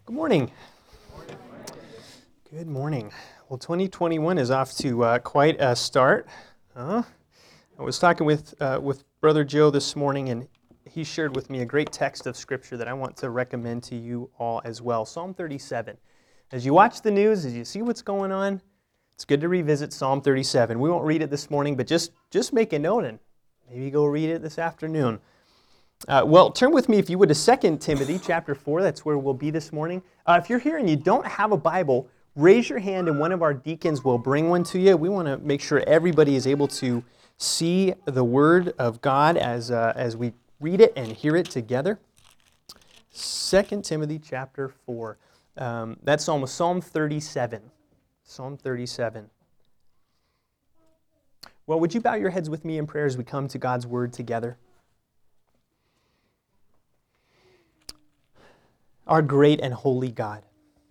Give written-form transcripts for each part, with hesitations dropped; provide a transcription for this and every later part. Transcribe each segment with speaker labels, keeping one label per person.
Speaker 1: Good morning. Good morning. Well, 2021 is off to quite a start. I was talking with Brother Joe this morning, and he shared with me a great text of Scripture that I want to recommend to you all as well. Psalm 37. As you watch the news, as you see what's going on, it's good to revisit Psalm 37. We won't read it this morning, but just make a note and maybe go read it this afternoon. Well, turn with me, if you would, to 2 Timothy chapter 4. That's where we'll be this morning. If you're here and you don't have a Bible, raise your hand and one of our deacons will bring one to you. We want to make sure everybody is able to see the Word of God as we read it and hear it together. 2 Timothy chapter 4. That's Psalm 37. Psalm 37. Well, would you bow your heads with me in prayer as we come to God's Word together? Our great and holy God,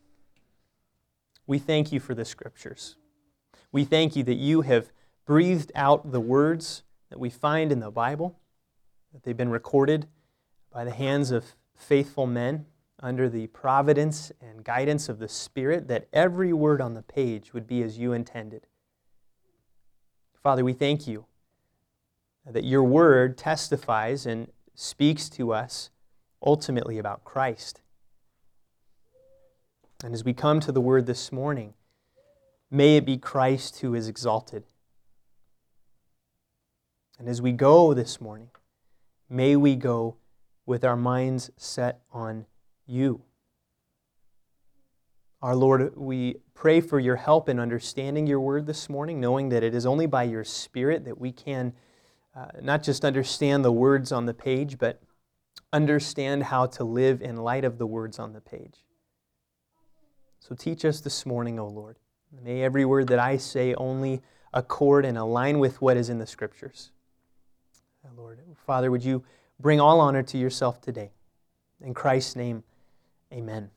Speaker 1: we thank you for the Scriptures. We thank you that you have breathed out the words that we find in the Bible, that they've been recorded by the hands of faithful men under the providence and guidance of the Spirit, that every word on the page would be as you intended. Father, we thank you that your word testifies and speaks to us ultimately about Christ. And as we come to the Word this morning, may it be Christ who is exalted. And as we go this morning, may we go with our minds set on you. Our Lord, we pray for your help in understanding your Word this morning, knowing that it is only by your Spirit that we can not just understand the words on the page, but understand how to live in light of the words on the page. So teach us this morning, O Lord. May every word that I say only accord and align with what is in the Scriptures. Lord, Father, would you bring all honor to yourself today? In Christ's name, amen.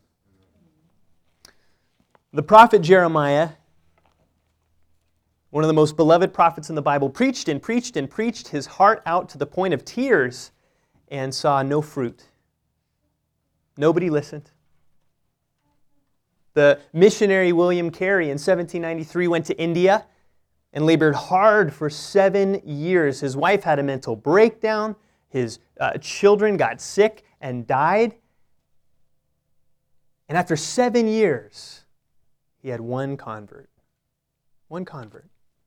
Speaker 1: The prophet Jeremiah, one of the most beloved prophets in the Bible, preached and preached and preached his heart out to the point of tears and saw no fruit. Nobody listened. The missionary William Carey in 1793 went to India and labored hard for 7 years. His wife had a mental breakdown. His children got sick and died. And after 7 years, he had one convert. One convert.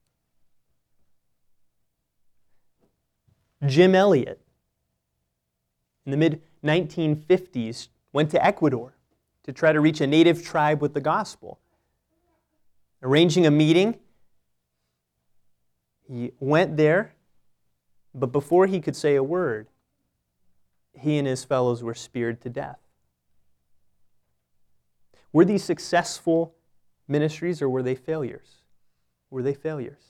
Speaker 1: Jim Elliot, in the mid-1950s, went to Ecuador to try to reach a native tribe with the gospel. Arranging a meeting, he went there, but before he could say a word, he and his fellows were speared to death. Were these successful ministries or were they failures? Were they failures?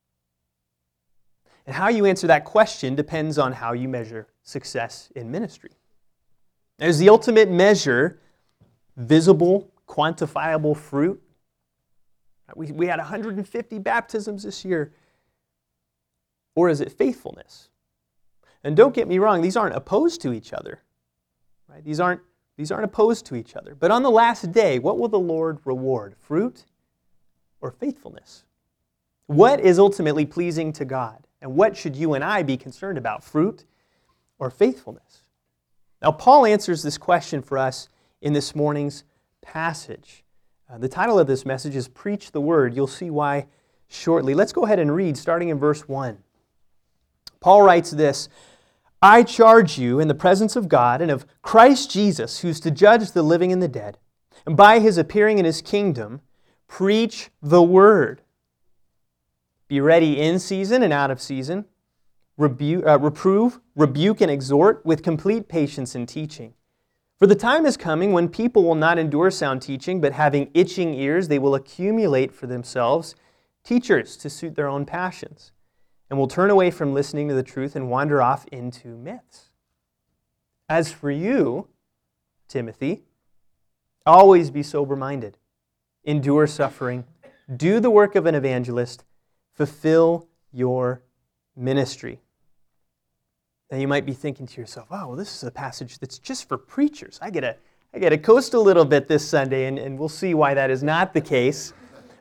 Speaker 1: And how you answer that question depends on how you measure success in ministry. As the ultimate measure, visible, quantifiable fruit. We had 150 baptisms this year. Or is it faithfulness? And don't get me wrong, these aren't opposed to each other. Right? These aren't opposed to each other. But on the last day, what will the Lord reward? Fruit or faithfulness? What is ultimately pleasing to God? And what should you and I be concerned about? Fruit or faithfulness? Now, Paul answers this question for us in this morning's passage. The title of this message is Preach the Word. You'll see why shortly. Let's go ahead and read, starting in verse 1. Paul writes this, I charge you in the presence of God and of Christ Jesus, who's to judge the living and the dead, and by his appearing in his kingdom, preach the Word. Be ready in season and out of season. Reprove, rebuke, and exhort with complete patience and teaching. For the time is coming when people will not endure sound teaching, but having itching ears, they will accumulate for themselves teachers to suit their own passions, and will turn away from listening to the truth and wander off into myths. As for you, Timothy, always be sober-minded, endure suffering, do the work of an evangelist, fulfill your ministry. Now you might be thinking to yourself, oh, well, this is a passage that's just for preachers. I get I get to coast a little bit this Sunday, and we'll see why that is not the case.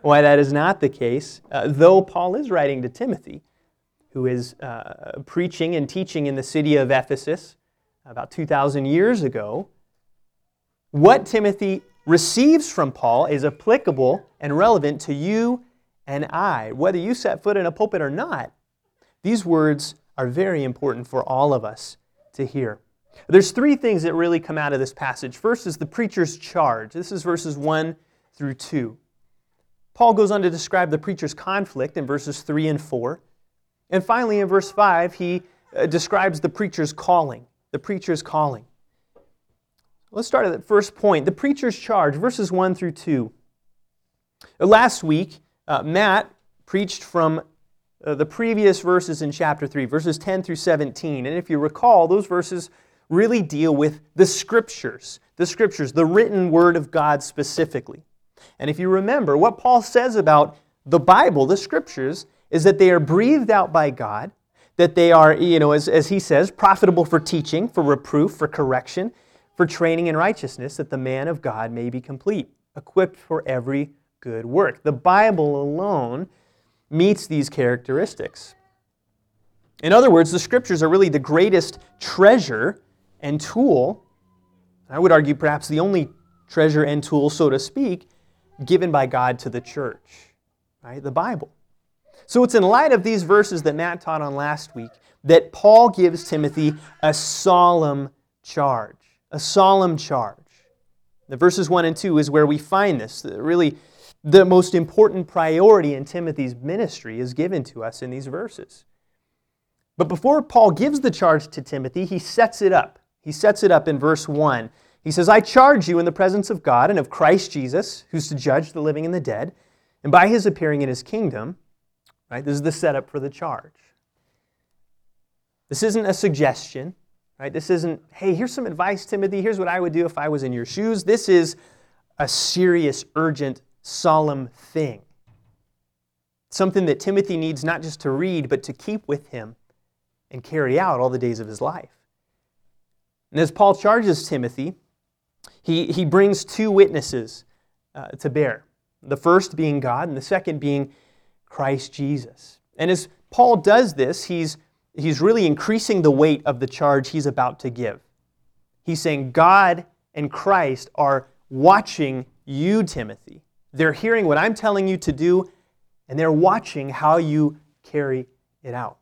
Speaker 1: Though Paul is writing to Timothy, who is preaching and teaching in the city of Ephesus about 2,000 years ago, what Timothy receives from Paul is applicable and relevant to you and I. Whether you set foot in a pulpit or not, these words are very important for all of us to hear. There's three things that really come out of this passage. First is the preacher's charge. This is verses 1 through 2. Paul goes on to describe the preacher's conflict in verses 3 and 4. And finally, in verse 5, he describes the preacher's calling. The preacher's calling. Let's start at the first point, the preacher's charge, verses 1 through 2. Last week, Matt preached from the previous verses in chapter 3, verses 10 through 17. And if you recall, those verses really deal with the Scriptures, the written Word of God specifically. And if you remember, what Paul says about the Bible, the Scriptures, is that they are breathed out by God, that they are, as he says, profitable for teaching, for reproof, for correction, for training in righteousness, that the man of God may be complete, equipped for every good work. The Bible alone meets these characteristics. In other words, the Scriptures are really the greatest treasure and tool, I would argue perhaps the only treasure and tool, so to speak, given by God to the church, right? The Bible. So it's in light of these verses that Matt taught on last week that Paul gives Timothy a solemn charge. A solemn charge. The verses 1 and 2 is where we find this. Really, the most important priority in Timothy's ministry is given to us in these verses. But before Paul gives the charge to Timothy, he sets it up. He sets it up in verse 1. He says, I charge you in the presence of God and of Christ Jesus, who's to judge the living and the dead, and by his appearing in his kingdom. Right? This is the setup for the charge. This isn't a suggestion. Right? This isn't, hey, here's some advice, Timothy. Here's what I would do if I was in your shoes. This is a serious, urgent, solemn thing. Something that Timothy needs not just to read, but to keep with him and carry out all the days of his life. And as Paul charges Timothy, he brings two witnesses to bear. The first being God, and the second being Christ Jesus. And as Paul does this, he's really increasing the weight of the charge he's about to give. He's saying God and Christ are watching you, Timothy. They're hearing what I'm telling you to do, and they're watching how you carry it out.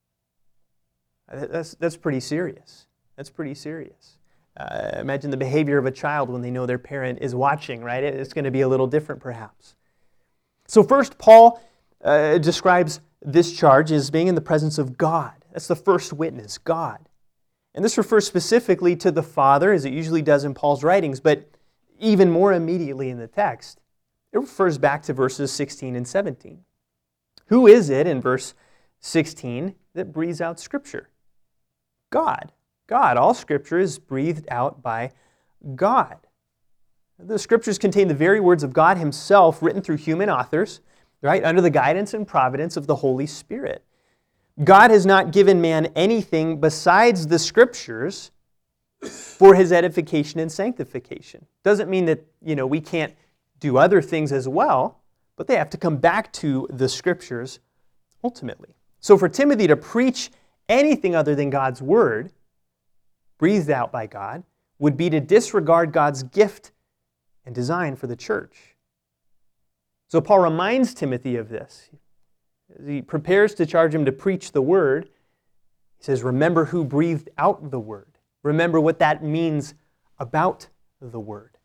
Speaker 1: That's pretty serious. That's pretty serious. Imagine the behavior of a child when they know their parent is watching, right? It's going to be a little different, perhaps. So first, Paul describes this charge as being in the presence of God. That's the first witness, God. And this refers specifically to the Father, as it usually does in Paul's writings, but even more immediately in the text, it refers back to verses 16 and 17. Who is it in verse 16 that breathes out Scripture? God. God. All Scripture is breathed out by God. The Scriptures contain the very words of God Himself written through human authors, right, under the guidance and providence of the Holy Spirit. God has not given man anything besides the Scriptures for his edification and sanctification. Doesn't mean that, we can't do other things as well, but they have to come back to the Scriptures ultimately. So for Timothy to preach anything other than God's Word, breathed out by God, would be to disregard God's gift and design for the church. So Paul reminds Timothy of this. As he prepares to charge him to preach the Word, he says, remember who breathed out the Word. Remember what that means about the Word.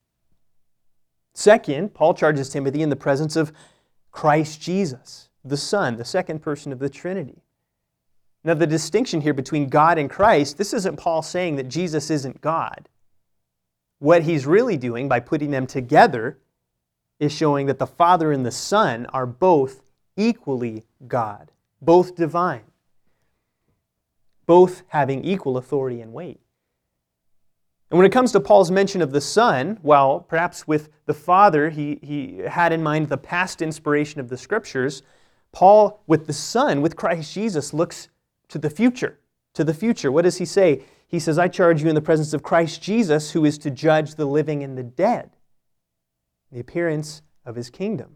Speaker 1: Second, Paul charges Timothy in the presence of Christ Jesus, the Son, the second person of the Trinity. Now, the distinction here between God and Christ, this isn't Paul saying that Jesus isn't God. What he's really doing by putting them together is showing that the Father and the Son are both equally God, both divine, both having equal authority and weight. And when it comes to Paul's mention of the Son, well, perhaps with the Father, he had in mind the past inspiration of the Scriptures. Paul, with the Son, with Christ Jesus, looks to the future. To the future. What does he say? he says, I charge you in the presence of Christ Jesus, who is to judge the living and the dead, the appearance of his kingdom.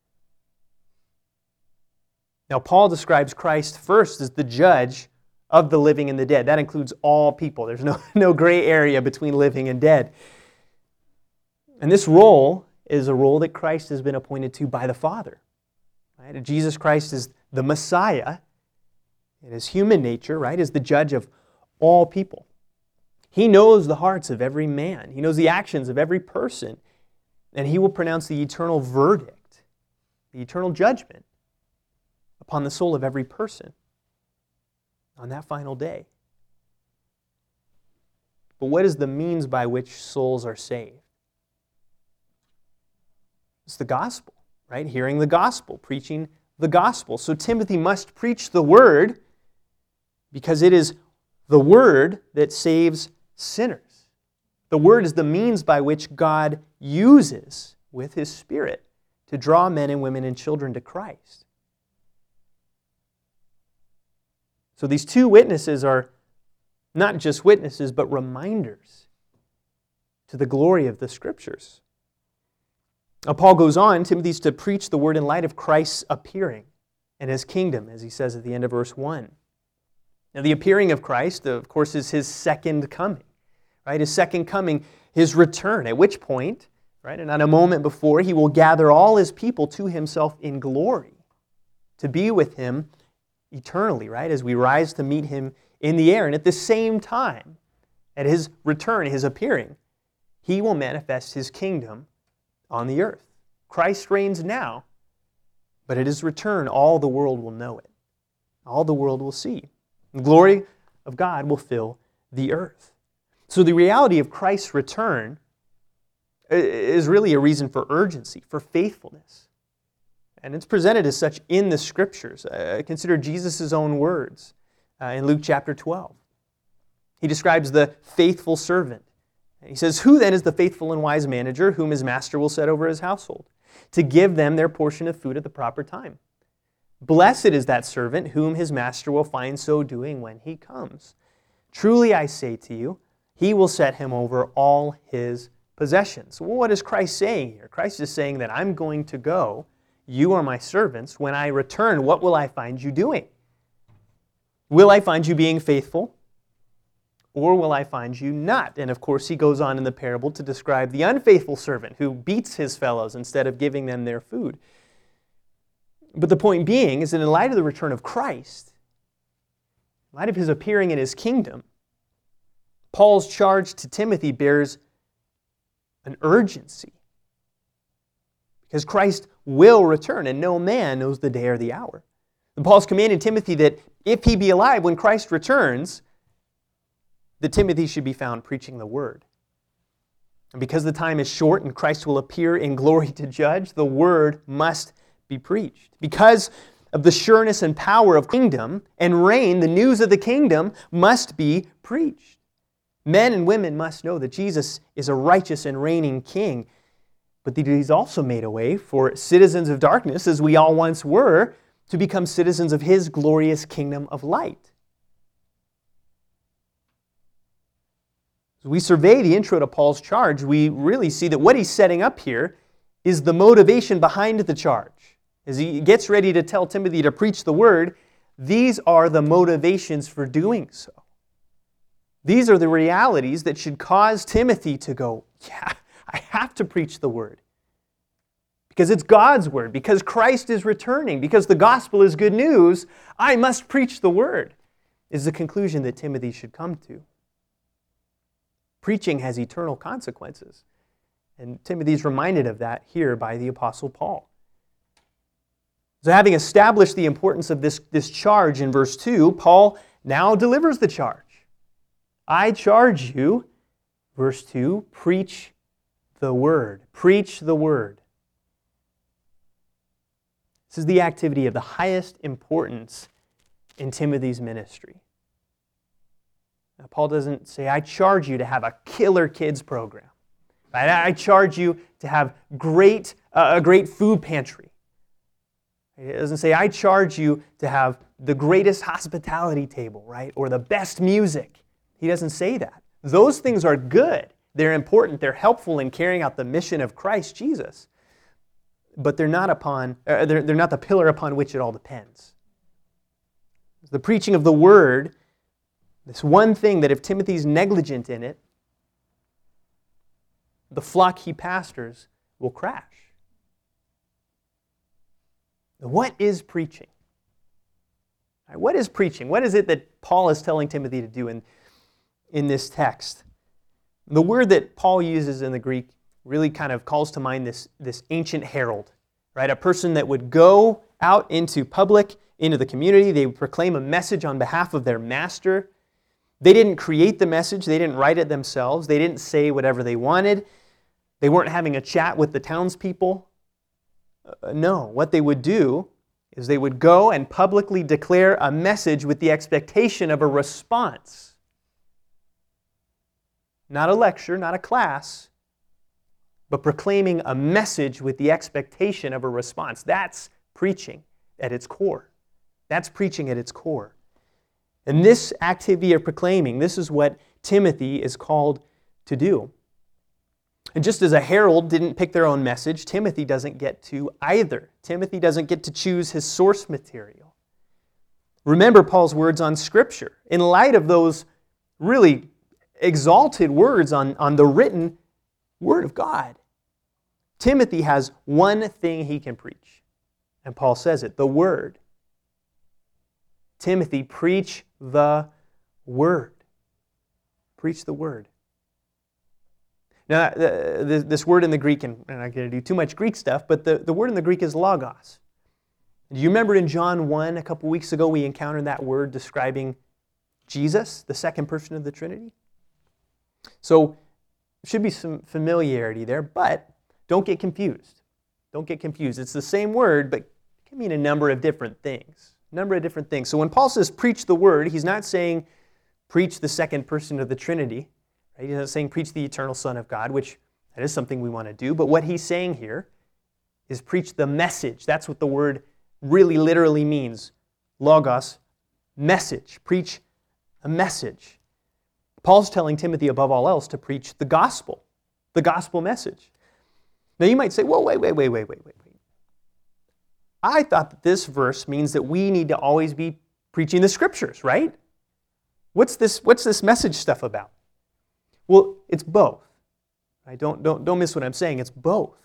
Speaker 1: Now, Paul describes Christ first as the judge of the living and the dead. That includes all people. There's no gray area between living and dead. And this role is a role that Christ has been appointed to by the Father. Right? Jesus Christ is the Messiah in his human nature, right, is the judge of all people. He knows the hearts of every man. He knows the actions of every person. And he will pronounce the eternal verdict, the eternal judgment upon the soul of every person on that final day. But what is the means by which souls are saved? It's the gospel, right? Hearing the gospel, preaching the gospel. So Timothy must preach the word because it is the word that saves sinners. The word is the means by which God uses with his Spirit to draw men and women and children to Christ. So these two witnesses are not just witnesses, but reminders to the glory of the Scriptures. Now, Paul goes on, Timothy's to preach the word in light of Christ's appearing and his kingdom, as he says at the end of verse 1. Now, the appearing of Christ, of course, is his second coming, right? His second coming, his return, at which point, right, and not a moment before, he will gather all his people to himself in glory to be with him eternally, right, as we rise to meet him in the air. And at the same time, at his return, his appearing, he will manifest his kingdom on the earth. Christ reigns now, but at his return, all the world will know it. All the world will see. The glory of God will fill the earth. So the reality of Christ's return is really a reason for urgency, for faithfulness. And it's presented as such in the Scriptures. Consider Jesus' own words in Luke chapter 12. He describes the faithful servant. He says, "Who then is the faithful and wise manager whom his master will set over his household, to give them their portion of food at the proper time? Blessed is that servant whom his master will find so doing when he comes. Truly I say to you, he will set him over all his possessions." Well, what is Christ saying here? Christ is saying that I'm going to go. You are my servants. When I return, what will I find you doing? Will I find you being faithful? Or will I find you not? And of course, he goes on in the parable to describe the unfaithful servant who beats his fellows instead of giving them their food. But the point being is that in light of the return of Christ, in light of his appearing in his kingdom, Paul's charge to Timothy bears an urgency. Because Christ will return, and no man knows the day or the hour. And Paul's commanded Timothy that if he be alive when Christ returns, that Timothy should be found preaching the word. And because the time is short and Christ will appear in glory to judge, the word must be preached. Because of the sureness and power of kingdom and reign, the news of the kingdom must be preached. Men and women must know that Jesus is a righteous and reigning king, but that he's also made a way for citizens of darkness, as we all once were, to become citizens of his glorious kingdom of light. As we survey the intro to Paul's charge, we really see that what he's setting up here is the motivation behind the charge. As he gets ready to tell Timothy to preach the word, these are the motivations for doing so. These are the realities that should cause Timothy to go, yeah, I have to preach the word. Because it's God's word, because Christ is returning, because the gospel is good news, I must preach the word, is the conclusion that Timothy should come to. Preaching has eternal consequences. And Timothy's reminded of that here by the Apostle Paul. So having established the importance of this charge in verse 2, Paul now delivers the charge. I charge you, verse 2, preach the word. Preach the word. This is the activity of the highest importance in Timothy's ministry. Now, Paul doesn't say, I charge you to have a killer kids program. Right? I charge you to have a great food pantry. It doesn't say, I charge you to have the greatest hospitality table, right? Or the best music. He He doesn't say that. Those things are good. They're important. They're helpful in carrying out the mission of Christ Jesus. But they're not the pillar upon which it all depends. The preaching of the Word, this one thing that if Timothy's negligent in it, the flock he pastors will crash. What is preaching? What is preaching? What is it that Paul is telling Timothy to do in this text? The word that Paul uses in the Greek really kind of calls to mind this ancient herald, right? A person that would go out into public, into the community. They would proclaim a message on behalf of their master. They didn't create the message. They didn't write it themselves. They didn't say whatever they wanted. They weren't having a chat with the townspeople. No, what they would do is they would go and publicly declare a message with the expectation of a response. Not a lecture, not a class, but proclaiming a message with the expectation of a response. That's preaching at its core. That's preaching at its core. And this activity of proclaiming, this is what Timothy is called to do. And just as a herald didn't pick their own message, Timothy doesn't get to either. Timothy doesn't get to choose his source material. Remember Paul's words on Scripture. In light of those really exalted words on the written Word of God, Timothy has one thing he can preach. And Paul says it, the Word. Timothy, preach the Word. Preach the Word. Now, this word in the Greek, and I'm not going to do too much Greek stuff, but the word in the Greek is logos. Do you remember in John 1, a couple weeks ago, we encountered that word describing Jesus, the second person of the Trinity? So, there should be some familiarity there, but don't get confused. Don't get confused. It's the same word, but it can mean a number of different things. So when Paul says preach the word, he's not saying preach the second person of the Trinity. Right? He's not saying preach the eternal Son of God, which that is something we want to do. But what he's saying here is preach the message. That's what the word really literally means. Logos, message. Preach a message. Paul's telling Timothy above all else to preach the gospel message. Now you might say, well, wait. I thought that this verse means that we need to always be preaching the Scriptures, right? What's this message stuff about? Well, it's both. Right? Don't miss what I'm saying. It's both.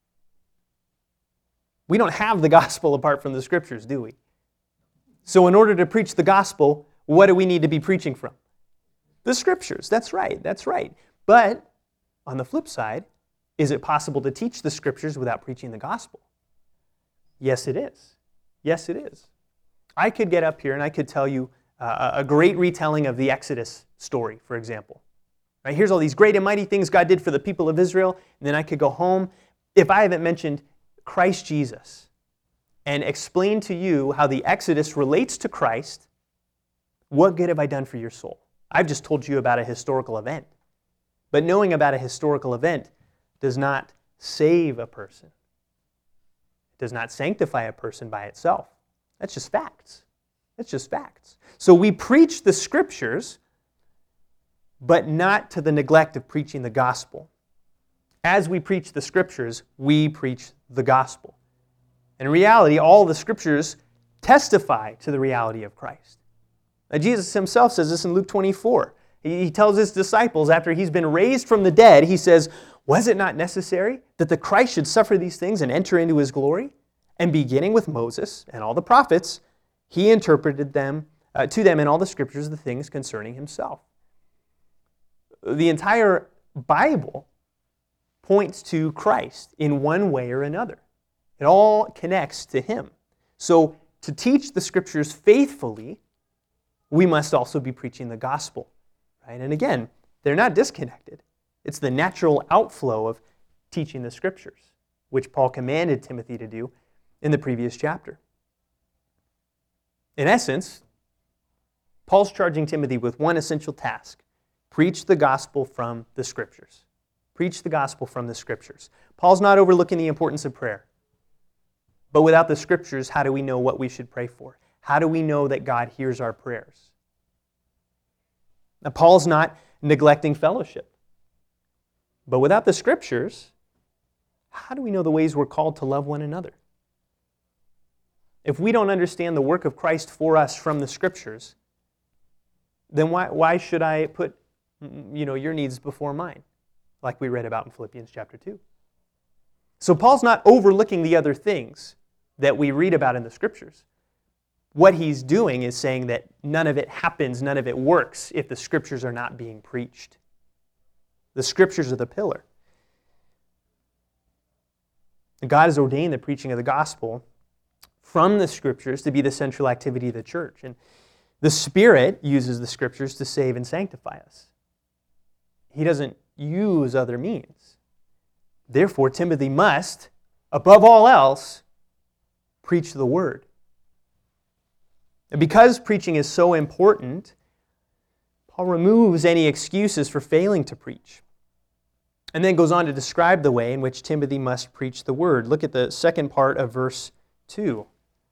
Speaker 1: We don't have the gospel apart from the Scriptures, do we? So in order to preach the gospel, what do we need to be preaching from? The Scriptures. That's right. But on the flip side, is it possible to teach the Scriptures without preaching the gospel? Yes, it is. I could get up here and I could tell you a great retelling of the Exodus story, for example. Right, here's all these great and mighty things God did for the people of Israel, and then I could go home, if I haven't mentioned Christ Jesus, and explain to you how the Exodus relates to Christ, what good have I done for your soul? I've just told you about a historical event. But knowing about a historical event does not save a person. It does not sanctify a person by itself. That's just facts. So we preach the Scriptures, but not to the neglect of preaching the gospel. As we preach the Scriptures, we preach the gospel. In reality, all the Scriptures testify to the reality of Christ. Now, Jesus himself says this in Luke 24. He tells his disciples after he's been raised from the dead, he says, was it not necessary that the Christ should suffer these things and enter into his glory? And beginning with Moses and all the prophets, he interpreted them to them in all the Scriptures the things concerning himself. The entire Bible points to Christ in one way or another. It all connects to him. So to teach the Scriptures faithfully, we must also be preaching the gospel. Right? And again, they're not disconnected. It's the natural outflow of teaching the Scriptures, which Paul commanded Timothy to do in the previous chapter. In essence, Paul's charging Timothy with one essential task. Preach the gospel from the Scriptures. Preach the gospel from the Scriptures. Paul's not overlooking the importance of prayer. But without the Scriptures, how do we know what we should pray for? How do we know that God hears our prayers? Now, Paul's not neglecting fellowship. But without the Scriptures, how do we know the ways we're called to love one another? If we don't understand the work of Christ for us from the Scriptures, then why should I put your needs before mine, like we read about in Philippians chapter 2? So Paul's not overlooking the other things that we read about in the Scriptures. What he's doing is saying that none of it happens, none of it works if the Scriptures are not being preached. The Scriptures are the pillar. God has ordained the preaching of the gospel from the Scriptures to be the central activity of the church. And the Spirit uses the Scriptures to save and sanctify us. He doesn't use other means. Therefore, Timothy must, above all else, preach the Word. And because preaching is so important, Paul removes any excuses for failing to preach. And then goes on to describe the way in which Timothy must preach the Word. Look at the second part of verse 2.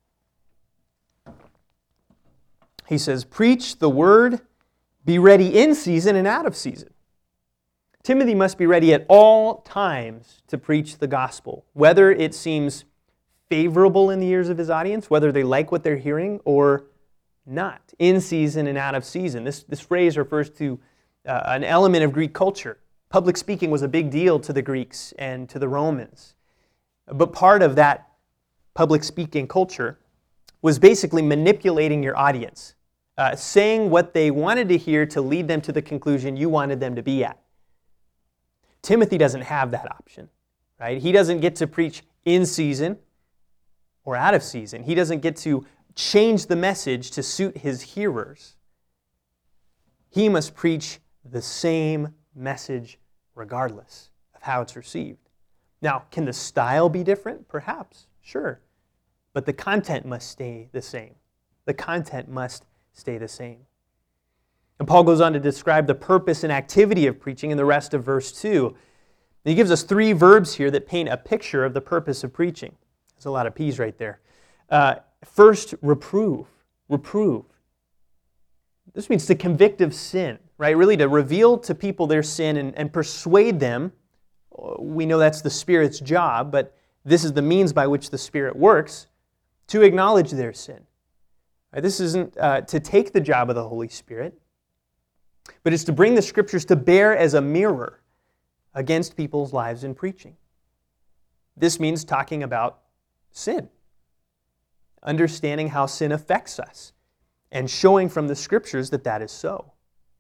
Speaker 1: He says, "Preach the Word, be ready in season and out of season." Timothy must be ready at all times to preach the gospel, whether it seems favorable in the ears of his audience, whether they like what they're hearing or not. In season and out of season. This phrase refers to an element of Greek culture. Public speaking was a big deal to the Greeks and to the Romans. But part of that public speaking culture was basically manipulating your audience, saying what they wanted to hear to lead them to the conclusion you wanted them to be at. Timothy doesn't have that option, right? He doesn't get to preach in season or out of season. He doesn't get to change the message to suit his hearers. He must preach the same message regardless of how it's received. Now, can the style be different? Perhaps, sure. But the content must stay the same. The content must stay the same. And Paul goes on to describe the purpose and activity of preaching in the rest of verse 2. He gives us 3 verbs here that paint a picture of the purpose of preaching. There's a lot of P's right there. First, reprove. Reprove. This means to convict of sin, right? Really to reveal to people their sin and persuade them. We know that's the Spirit's job, but this is the means by which the Spirit works to acknowledge their sin. Right? This isn't to take the job of the Holy Spirit, but it's to bring the Scriptures to bear as a mirror against people's lives in preaching. This means talking about sin, understanding how sin affects us, and showing from the Scriptures that that is so.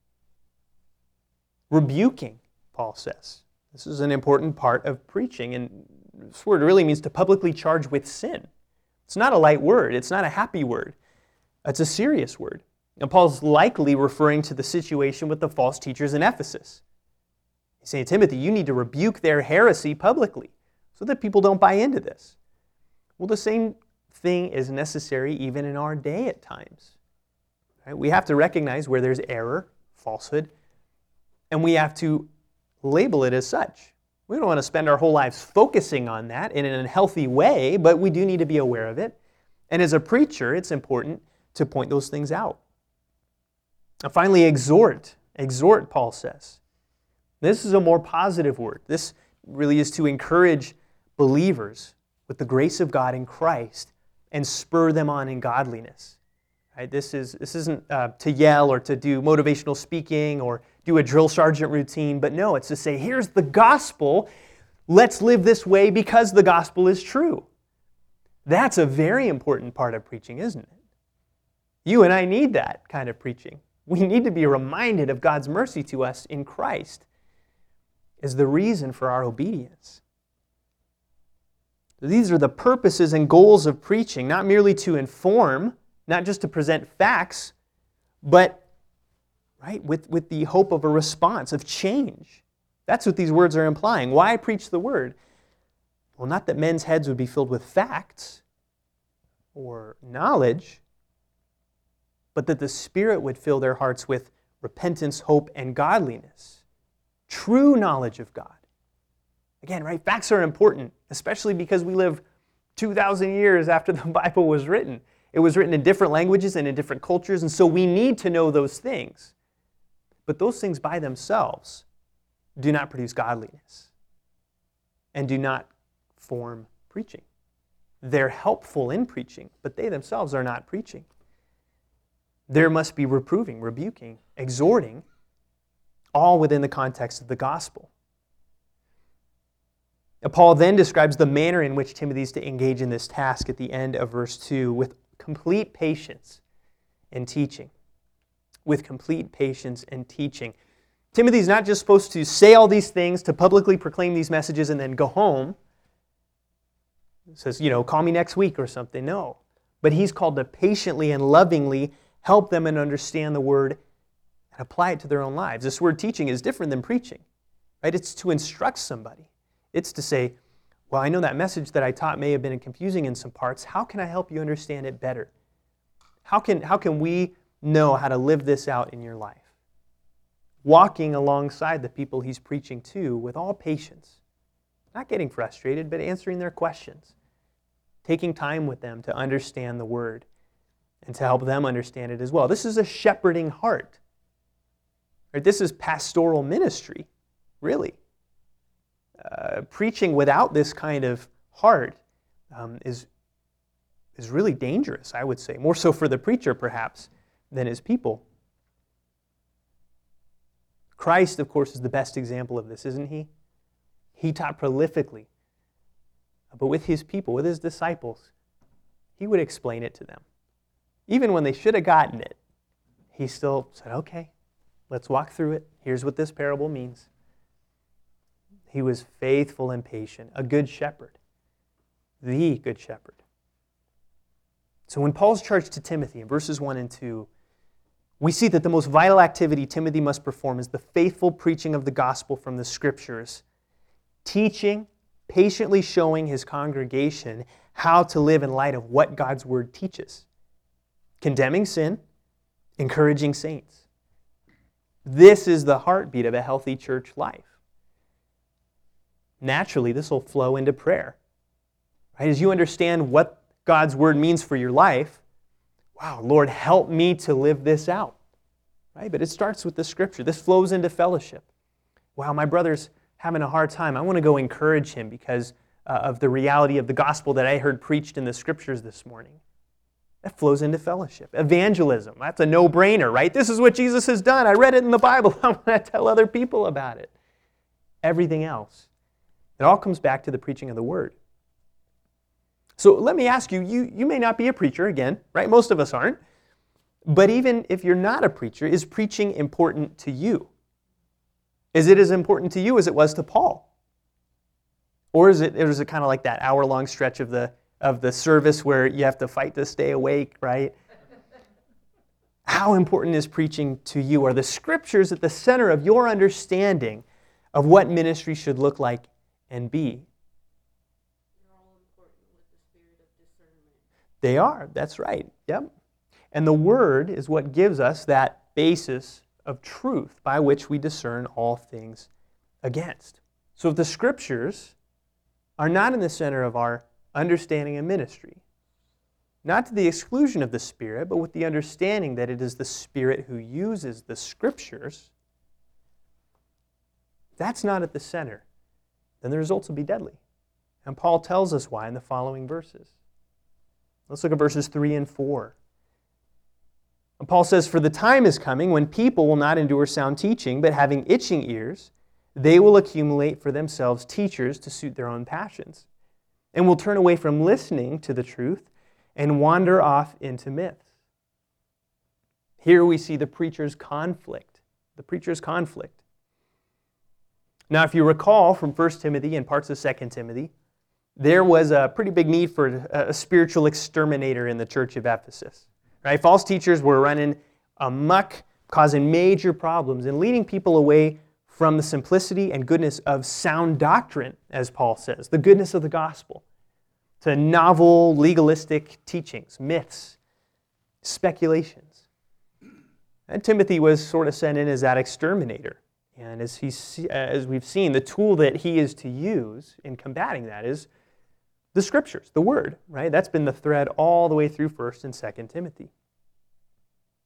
Speaker 1: Rebuking, Paul says. This is an important part of preaching, and this word really means to publicly charge with sin. It's not a light word. It's not a happy word. It's a serious word. And Paul's likely referring to the situation with the false teachers in Ephesus. He's saying, Timothy, you need to rebuke their heresy publicly so that people don't buy into this. Well, the same thing is necessary even in our day at times. Right? We have to recognize where there's error, falsehood, and we have to label it as such. We don't want to spend our whole lives focusing on that in an unhealthy way, but we do need to be aware of it. And as a preacher, it's important to point those things out. And finally, exhort. Exhort, Paul says. This is a more positive word. This really is to encourage believers with the grace of God in Christ and spur them on in godliness. Right? This isn't to yell or to do motivational speaking or do a drill sergeant routine, but no, it's to say, here's the gospel. Let's live this way because the gospel is true. That's a very important part of preaching, isn't it? You and I need that kind of preaching. We need to be reminded of God's mercy to us in Christ as the reason for our obedience. These are the purposes and goals of preaching, not merely to inform, not just to present facts, but right, with the hope of a response, of change. That's what these words are implying. Why preach the word? Well, not that men's heads would be filled with facts or knowledge, but that the Spirit would fill their hearts with repentance, hope, and godliness. True knowledge of God. Again, right, facts are important, especially because we live 2,000 years after the Bible was written. It was written in different languages and in different cultures, and so we need to know those things. But those things by themselves do not produce godliness and do not form preaching. They're helpful in preaching, but they themselves are not preaching. There must be reproving, rebuking, exhorting, all within the context of the gospel. Paul then describes the manner in which Timothy is to engage in this task at the end of verse 2 with complete patience and teaching. With complete patience and teaching. Timothy's not just supposed to say all these things, to publicly proclaim these messages and then go home. He says, call me next week or something. No. But he's called to patiently and lovingly help them and understand the word and apply it to their own lives. This word teaching is different than preaching, right? It's to instruct somebody. It's to say, well, I know that message that I taught may have been confusing in some parts. How can I help you understand it better? How can we know how to live this out in your life? Walking alongside the people he's preaching to with all patience. Not getting frustrated, but answering their questions. Taking time with them to understand the word and to help them understand it as well. This is a shepherding heart. Right? This is pastoral ministry, really. Preaching without this kind of heart is really dangerous, I would say. More so for the preacher, perhaps, than his people. Christ, of course, is the best example of this, isn't he? He taught prolifically. But with his people, with his disciples, he would explain it to them. Even when they should have gotten it, he still said, okay, let's walk through it. Here's what this parable means. He was faithful and patient, a good shepherd, the good shepherd. So when Paul's charged to Timothy in verses 1 and 2, we see that the most vital activity Timothy must perform is the faithful preaching of the gospel from the Scriptures, teaching, patiently showing his congregation how to live in light of what God's word teaches, condemning sin, encouraging saints. This is the heartbeat of a healthy church life. Naturally, this will flow into prayer. Right? As you understand what God's word means for your life, wow, Lord, help me to live this out. Right? But it starts with the Scripture. This flows into fellowship. Wow, my brother's having a hard time. I want to go encourage him because of the reality of the gospel that I heard preached in the Scriptures this morning. That flows into fellowship. Evangelism, that's a no-brainer, right? This is what Jesus has done. I read it in the Bible. I want to tell other people about it. Everything else. It all comes back to the preaching of the word. So let me ask you, you may not be a preacher, again, right? Most of us aren't. But even if you're not a preacher, is preaching important to you? Is it as important to you as it was to Paul? Or is it kind of like that hour-long stretch of the service where you have to fight to stay awake, right? How important is preaching to you? Are the Scriptures at the center of your understanding of what ministry should look like and be?
Speaker 2: They're all important with the spirit of discernment.
Speaker 1: They are, that's right, yep. And the Word is what gives us that basis of truth by which we discern all things against. So if the Scriptures are not in the center of our understanding and ministry, not to the exclusion of the Spirit, but with the understanding that it is the Spirit who uses the Scriptures, that's not at the center, then the results will be deadly. And Paul tells us why in the following verses. Let's look at verses 3 and 4. And Paul says, "For the time is coming when people will not endure sound teaching, but having itching ears, they will accumulate for themselves teachers to suit their own passions, and will turn away from listening to the truth and wander off into myths." Here we see the preacher's conflict. The preacher's conflict. Now, if you recall from 1 Timothy and parts of 2 Timothy, there was a pretty big need for a spiritual exterminator in the church of Ephesus. Right? False teachers were running amok, causing major problems and leading people away from the simplicity and goodness of sound doctrine, as Paul says, the goodness of the gospel, to novel, legalistic teachings, myths, speculations. And Timothy was sort of sent in as that exterminator. And as we've seen, the tool that he is to use in combating that is the Scriptures, the Word, right? That's been the thread all the way through 1 and 2 Timothy.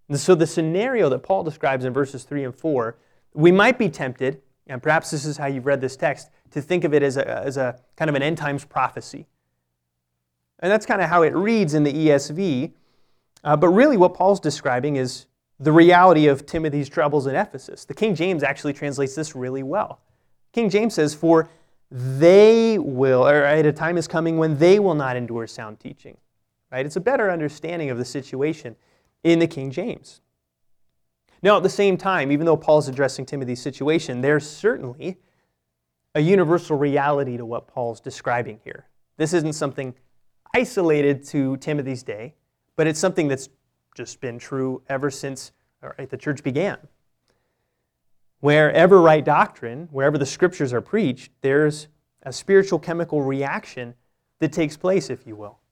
Speaker 1: And so the scenario that Paul describes in verses 3 and 4, we might be tempted, and perhaps this is how you've read this text, to think of it as a kind of an end times prophecy. And that's kind of how it reads in the ESV. But really what Paul's describing is the reality of Timothy's troubles in Ephesus. The King James actually translates this really well. King James says, "For they will," or at a time is coming when they will not endure sound teaching. Right? It's a better understanding of the situation in the King James. Now, at the same time, even though Paul's addressing Timothy's situation, there's certainly a universal reality to what Paul's describing here. This isn't something isolated to Timothy's day, but it's something that's just been true ever since the church began. Wherever right doctrine, wherever the scriptures are preached, there's a spiritual chemical reaction that takes place, if you will.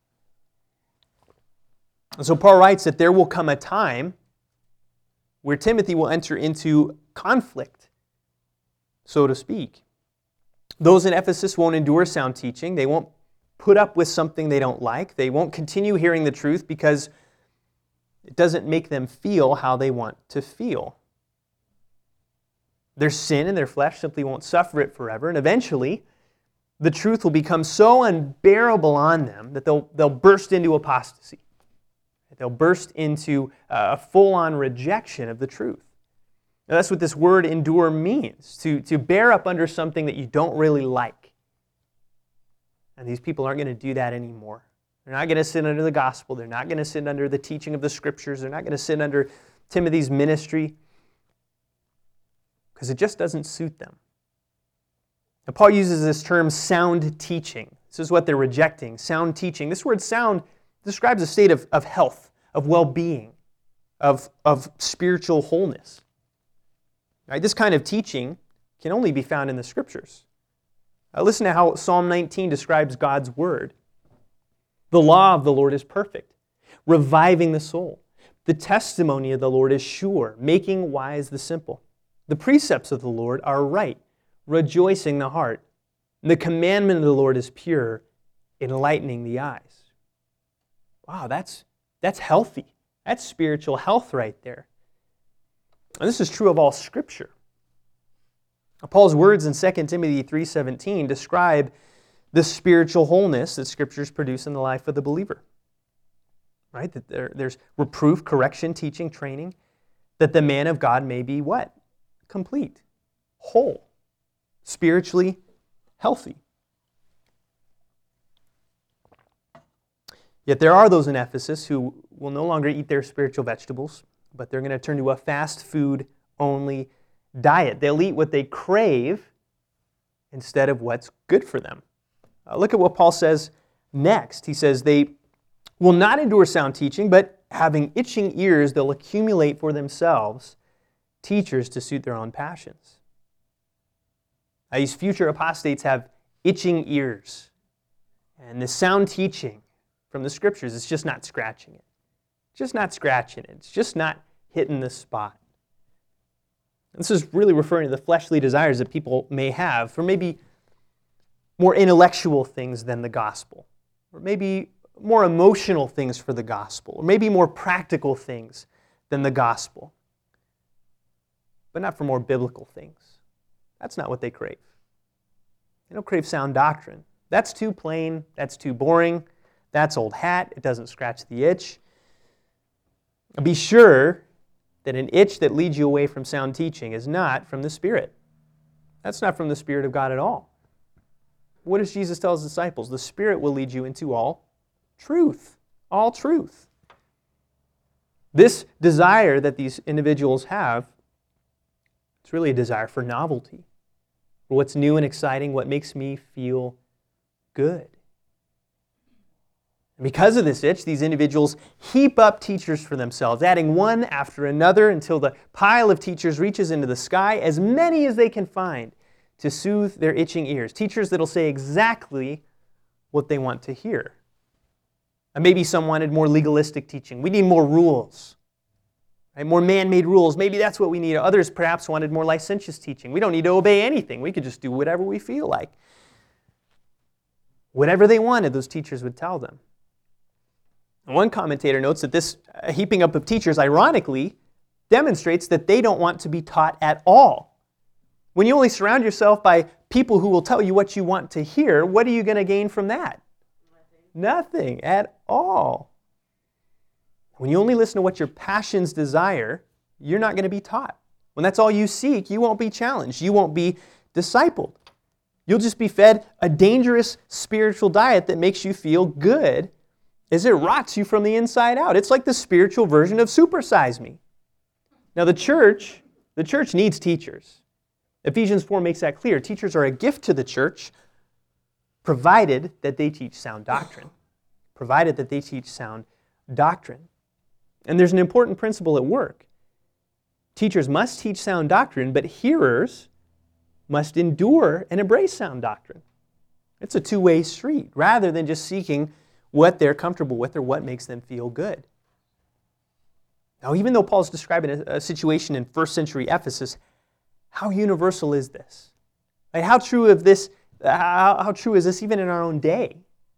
Speaker 1: And so Paul writes that there will come a time where Timothy will enter into conflict, so to speak. Those in Ephesus won't endure sound teaching. They won't put up with something they don't like. They won't continue hearing the truth because it doesn't make them feel how they want to feel. Their sin and their flesh simply won't suffer it forever, and eventually the truth will become so unbearable on them that they'll burst into apostasy. They'll burst into a full-on rejection of the truth. Now, that's what this word endure means, to bear up under something that you don't really like. And these people aren't going to do that anymore. They're not going to sit under the gospel. They're not going to sit under the teaching of the scriptures. They're not going to sit under Timothy's ministry because it just doesn't suit them. Now, Paul uses this term sound teaching. This is what they're rejecting, sound teaching. This word sound describes a state of health, of well-being, of spiritual wholeness. Right? This kind of teaching can only be found in the Scriptures. Listen to how Psalm 19 describes God's Word. "The law of the Lord is perfect, reviving the soul. The testimony of the Lord is sure, making wise the simple. The precepts of the Lord are right, rejoicing the heart. And the commandment of the Lord is pure, enlightening the eyes." Wow, that's healthy. That's spiritual health right there. And this is true of all Scripture. Paul's words in 2 Timothy 3:17 describe the spiritual wholeness that Scriptures produce in the life of the believer. Right? That there's reproof, correction, teaching, training, that the man of God may be what? Complete, whole, spiritually healthy. Yet there are those in Ephesus who will no longer eat their spiritual vegetables, but they're going to turn to a fast food only diet. They'll eat what they crave instead of what's good for them. Look at what Paul says next. He says they will not endure sound teaching, but having itching ears, they'll accumulate for themselves teachers to suit their own passions. These future apostates have itching ears. And the sound teaching from the Scriptures, it's just not scratching it. It's just not scratching it. It's just not hitting the spot. This is really referring to the fleshly desires that people may have for maybe more intellectual things than the gospel, or maybe more emotional things for the gospel, or maybe more practical things than the gospel, but not for more biblical things. That's not what they crave. They don't crave sound doctrine. That's too plain. That's too boring. That's old hat. It doesn't scratch the itch. Be sure that an itch that leads you away from sound teaching is not from the Spirit. That's not from the Spirit of God at all. What does Jesus tell his disciples? The Spirit will lead you into all truth. All truth. This desire that these individuals have, it's really a desire for novelty, for what's new and exciting, what makes me feel good. And because of this itch, these individuals heap up teachers for themselves, adding one after another until the pile of teachers reaches into the sky, as many as they can find to soothe their itching ears. Teachers that'll say exactly what they want to hear. And maybe some wanted more legalistic teaching. We need more rules. Right? More man-made rules. Maybe that's what we need. Others perhaps wanted more licentious teaching. We don't need to obey anything. We could just do whatever we feel like. Whatever they wanted, those teachers would tell them. One commentator notes that this heaping up of teachers, ironically, demonstrates that they don't want to be taught at all. When you only surround yourself by people who will tell you what you want to hear, what are you going to gain from that? Nothing at all. When you only listen to what your passions desire, you're not going to be taught. When that's all you seek, you won't be challenged. You won't be discipled. You'll just be fed a dangerous spiritual diet that makes you feel good as it rots you from the inside out. It's like the spiritual version of Super Size Me. Now the church needs teachers. Ephesians 4 makes that clear. Teachers are a gift to the church, provided that they teach sound doctrine. Provided that they teach sound doctrine. And there's an important principle at work. Teachers must teach sound doctrine, but hearers must endure and embrace sound doctrine. It's a two-way street, rather than just seeking what they're comfortable with or what makes them feel good. Now, even though Paul's describing a situation in first century Ephesus, how universal is this? Like, how true is this even in our own day?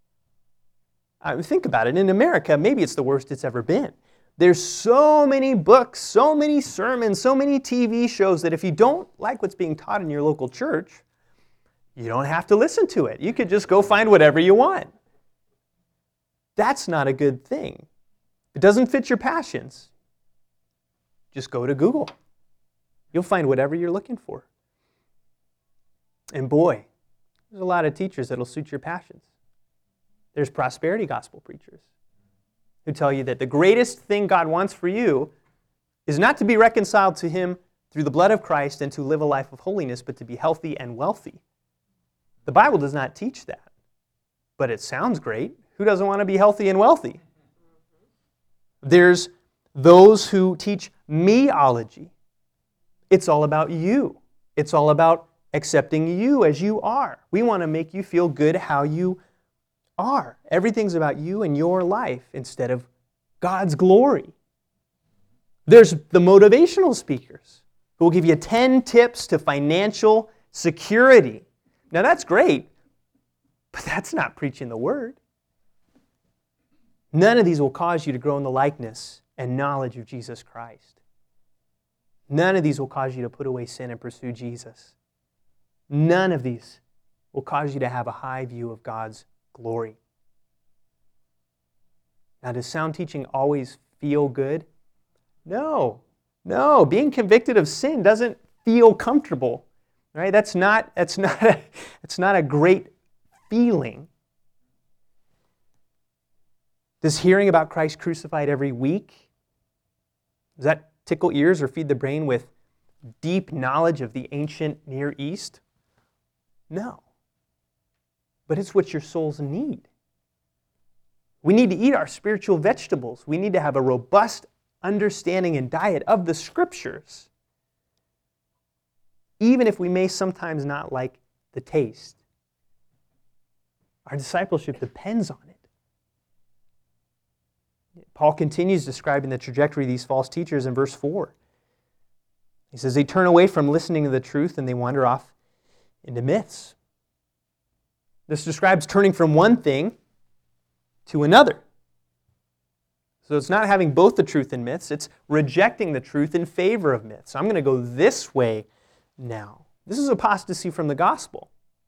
Speaker 1: Think about it. In America, maybe it's the worst it's ever been. There's so many books, so many sermons, so many TV shows that if you don't like what's being taught in your local church, you don't have to listen to it. You could just go find whatever you want. That's not a good thing. If it doesn't fit your passions, just go to Google. You'll find whatever you're looking for. And boy, there's a lot of teachers that'll suit your passions. There's prosperity gospel preachers who tell you that the greatest thing God wants for you is not to be reconciled to Him through the blood of Christ and to live a life of holiness, but to be healthy and wealthy. The Bible does not teach that, but it sounds great. Who doesn't want to be healthy and wealthy? There's those who teach meology. It's all about you. It's all about accepting you as you are. We want to make you feel good how you are. Everything's about you and your life instead of God's glory. There's the motivational speakers who will give you 10 tips to financial security. Now that's great, but that's not preaching the Word. None of these will cause you to grow in the likeness and knowledge of Jesus Christ. None of these will cause you to put away sin and pursue Jesus. None of these will cause you to have a high view of God's glory. Now, does sound teaching always feel good? No. Being convicted of sin doesn't feel comfortable. Right? That's not a great feeling. Does hearing about Christ crucified every week, does that tickle ears or feed the brain with deep knowledge of the ancient Near East? No. But it's what your souls need. We need to eat our spiritual vegetables. We need to have a robust understanding and diet of the Scriptures, even if we may sometimes not like the taste. Our discipleship depends on it. Paul continues describing the trajectory of these false teachers in verse 4. He says, they turn away from listening to the truth and they wander off into myths. This describes turning from one thing to another. So it's not having both the truth and myths, it's rejecting the truth in favor of myths. I'm going to go this way now. This is apostasy from the gospel.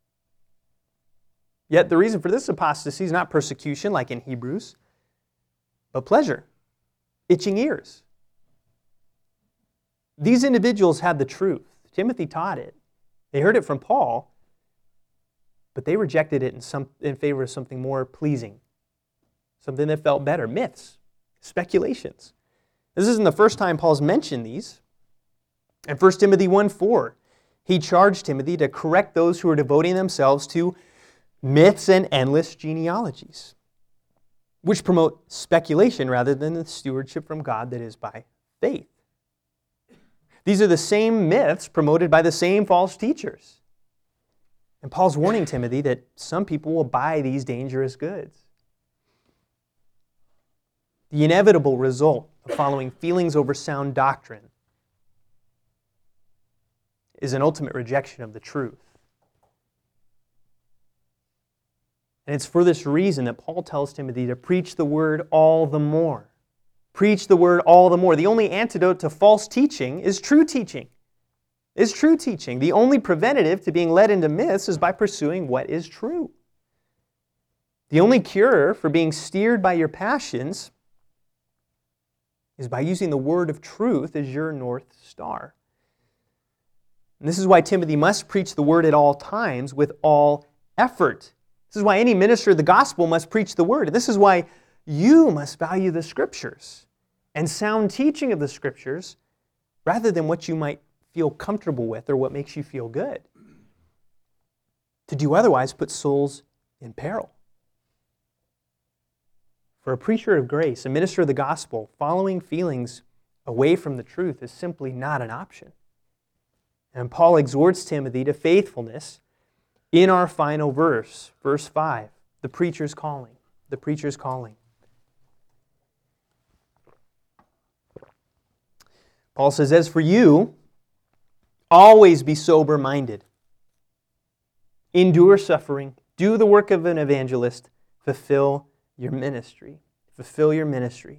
Speaker 1: Yet the reason for this apostasy is not persecution like in Hebrews, but pleasure, itching ears. These individuals had the truth. Timothy taught it. They heard it from Paul, but they rejected it in favor of something more pleasing, something that felt better, myths, speculations. This isn't the first time Paul's mentioned these. In 1 Timothy 1:4, he charged Timothy to correct those who are devoting themselves to myths and endless genealogies, which promote speculation rather than the stewardship from God that is by faith. These are the same myths promoted by the same false teachers. And Paul's warning Timothy that some people will buy these dangerous goods. The inevitable result of following feelings over sound doctrine is an ultimate rejection of the truth. And it's for this reason that Paul tells Timothy to preach the word all the more. Preach the word all the more. The only antidote to false teaching is true teaching. Is true teaching. The only preventative to being led into myths is by pursuing what is true. The only cure for being steered by your passions is by using the word of truth as your North Star. And this is why Timothy must preach the word at all times with all effort. This is why any minister of the gospel must preach the word. This is why you must value the Scriptures and sound teaching of the Scriptures rather than what you might feel comfortable with or what makes you feel good. To do otherwise puts souls in peril. For a preacher of grace, a minister of the gospel, following feelings away from the truth is simply not an option. And Paul exhorts Timothy to faithfulness in our final verse, verse 5, the preacher's calling. The preacher's calling. Paul says, as for you, always be sober-minded. Endure suffering. Do the work of an evangelist. Fulfill your ministry. Fulfill your ministry.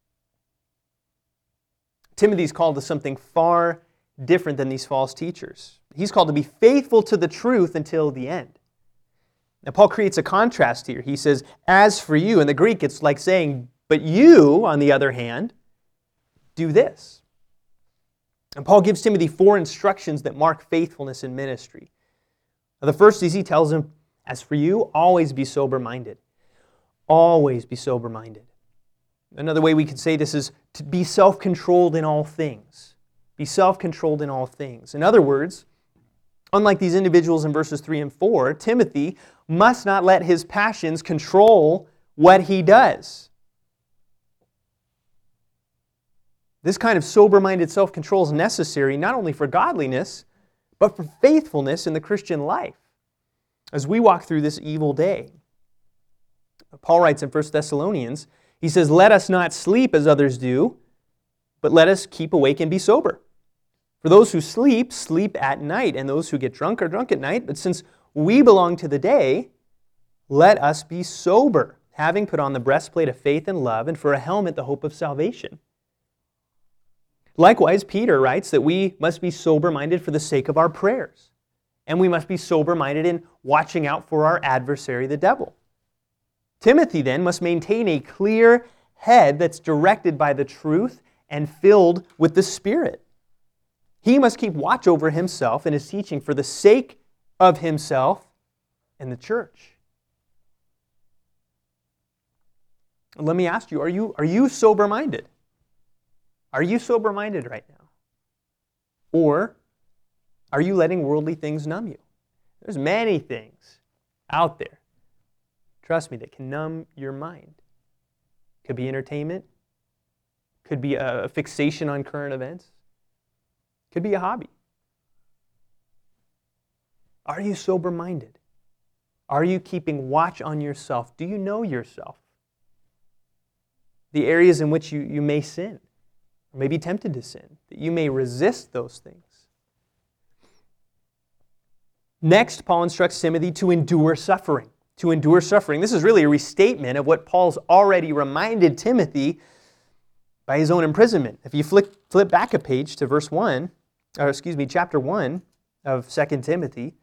Speaker 1: Timothy's called to something far different than these false teachers. He's called to be faithful to the truth until the end. Now, Paul creates a contrast here. He says, as for you. In the Greek, it's like saying, but you, on the other hand, do this. And Paul gives Timothy 4 instructions that mark faithfulness in ministry. Now, the first is he tells him, as for you, always be sober-minded. Always be sober-minded. Another way we could say this is to be self-controlled in all things. Be self-controlled in all things. In other words, unlike these individuals in verses 3 and 4, Timothy must not let his passions control what he does. This kind of sober-minded self-control is necessary not only for godliness, but for faithfulness in the Christian life as we walk through this evil day. Paul writes in 1 Thessalonians, he says, let us not sleep as others do, but let us keep awake and be sober. For those who sleep, sleep at night, and those who get drunk are drunk at night. But since we belong to the day, let us be sober, having put on the breastplate of faith and love, and for a helmet the hope of salvation. Likewise, Peter writes that we must be sober-minded for the sake of our prayers. And we must be sober-minded in watching out for our adversary, the devil. Timothy then must maintain a clear head that's directed by the truth and filled with the Spirit. He must keep watch over himself and his teaching for the sake of himself and the church. Let me ask you, are you sober-minded? Are you sober-minded right now? Or are you letting worldly things numb you? There's many things out there, trust me, that can numb your mind. Could be entertainment. Could be a fixation on current events. Could be a hobby. Are you sober-minded? Are you keeping watch on yourself? Do you know yourself? The areas in which you may sin, or may be tempted to sin, that you may resist those things. Next, Paul instructs Timothy to endure suffering. To endure suffering. This is really a restatement of what Paul's already reminded Timothy by his own imprisonment. If you flip back a page to chapter 1 of 2 Timothy,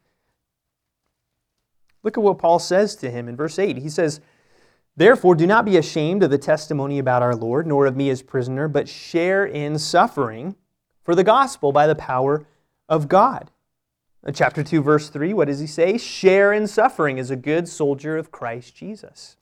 Speaker 1: look at what Paul says to him in verse 8. He says, therefore, do not be ashamed of the testimony about our Lord, nor of me as prisoner, but share in suffering for the gospel by the power of God. Chapter 2, verse 3, what does he say? Share in suffering as a good soldier of Christ Jesus.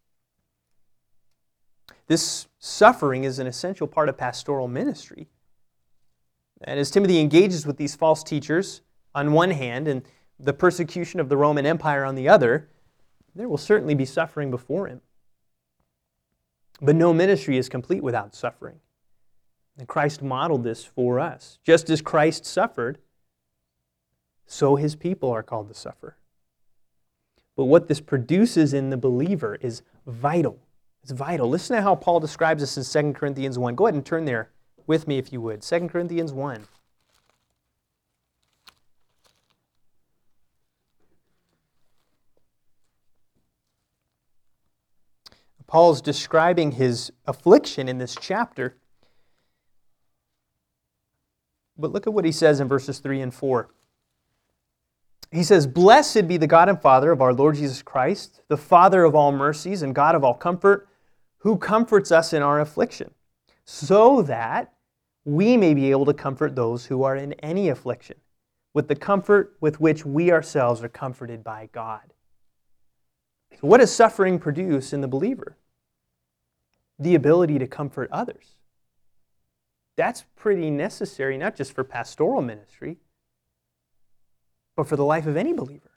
Speaker 1: This suffering is an essential part of pastoral ministry. And as Timothy engages with these false teachers on one hand and the persecution of the Roman Empire on the other, there will certainly be suffering before him. But no ministry is complete without suffering. And Christ modeled this for us. Just as Christ suffered, so his people are called to suffer. But what this produces in the believer is vital. It's vital. Listen to how Paul describes this in 2 Corinthians 1. Go ahead and turn there with me if you would. 2 Corinthians 1. Paul's describing his affliction in this chapter. But look at what he says in verses 3 and 4. He says, "Blessed be the God and Father of our Lord Jesus Christ, the Father of all mercies and God of all comfort, who comforts us in our affliction, so that we may be able to comfort those who are in any affliction, with the comfort with which we ourselves are comforted by God." So what does suffering produce in the believer? The ability to comfort others. That's pretty necessary, not just for pastoral ministry, but for the life of any believer.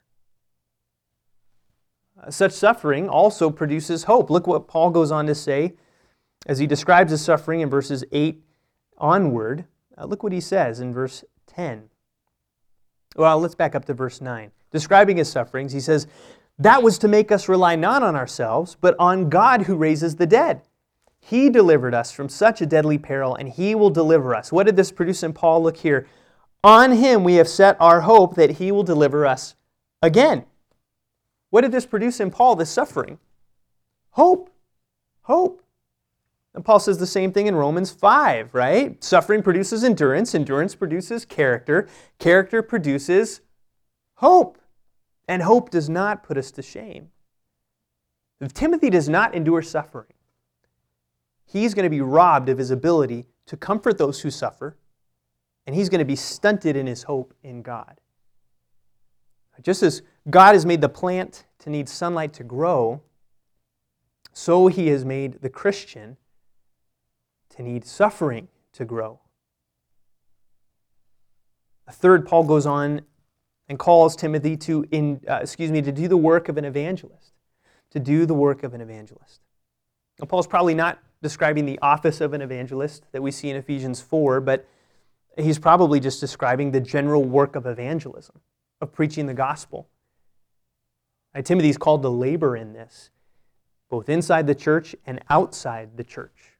Speaker 1: Such suffering also produces hope. Look what Paul goes on to say as he describes his suffering in verses 8 onward. Look what he says in verse 10. Well, let's back up to verse 9. Describing his sufferings, he says, "That was to make us rely not on ourselves, but on God who raises the dead. He delivered us from such a deadly peril, and He will deliver us." What did this produce in Paul? Look here. "On Him we have set our hope that He will deliver us again." What did this produce in Paul, this suffering? Hope. Hope. And Paul says the same thing in Romans 5, right? Suffering produces endurance. Endurance produces character. Character produces hope. And hope does not put us to shame. If Timothy does not endure suffering, he's going to be robbed of his ability to comfort those who suffer, and he's going to be stunted in his hope in God. Just as God has made the plant to need sunlight to grow, so He has made the Christian to need suffering to grow. A third, Paul goes on and calls Timothy to do the work of an evangelist. To do the work of an evangelist. Now, Paul's probably not describing the office of an evangelist that we see in Ephesians 4, but he's probably just describing the general work of evangelism, of preaching the gospel. Timothy's called to labor in this, both inside the church and outside the church.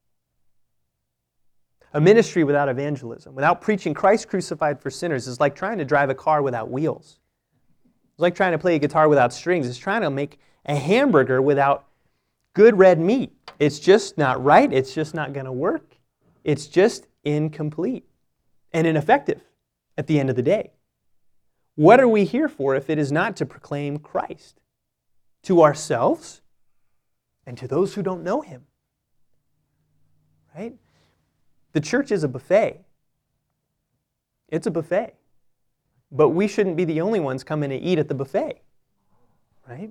Speaker 1: A ministry without evangelism, without preaching Christ crucified for sinners, is like trying to drive a car without wheels. It's like trying to play a guitar without strings. It's trying to make a hamburger without good red meat. It's just not right. It's just not going to work. It's just incomplete and ineffective at the end of the day. What are we here for if it is not to proclaim Christ to ourselves and to those who don't know Him? Right? The church is a buffet. It's a buffet. But we shouldn't be the only ones coming to eat at the buffet. Right?